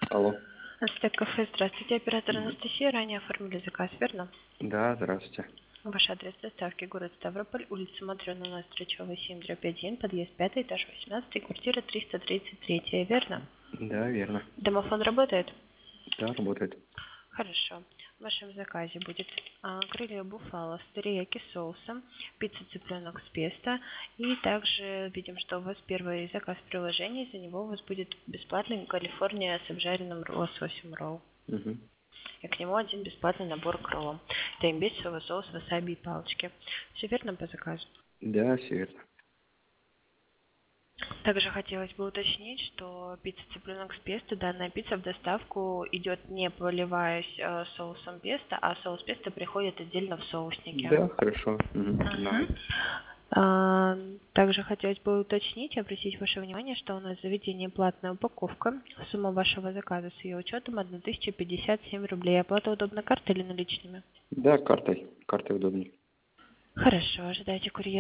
Алло. Стейк-кафе, здравствуйте. Оператор Анастасия. Ранее оформили заказ, верно? Да, здравствуйте. Ваш адрес доставки: город Ставрополь, улица Матрёна, Новостречёвая, 7/1, подъезд 5, этаж 18, квартира 333, верно? Да, верно. Домофон работает? Да, работает. Хорошо. В вашем заказе будет крылья буфало с терияки соусом, пицца цыпленок с песто. И также видим, что у вас первый заказ в приложении. За него у вас будет бесплатный Калифорния с обжаренным лососем ролл. Угу. И к нему один бесплатный набор к роллам. Это имбирь, соевый соус, васаби и палочки. Все верно по заказу? Да, все верно. Также хотелось бы уточнить, что пицца цыпленок с песто, данная пицца в доставку идет не поливаясь соусом песто, а соус песто приходит отдельно в соуснике. Да, хорошо. Угу. Мгм. Знаю. Также хотелось бы уточнить, обратить ваше внимание, что у нас в заведении платная упаковка. Сумма вашего заказа с ее учетом 1057 рублей. Оплата удобна картой или наличными? Да, картой. Картой удобнее. Хорошо, ожидайте курьера.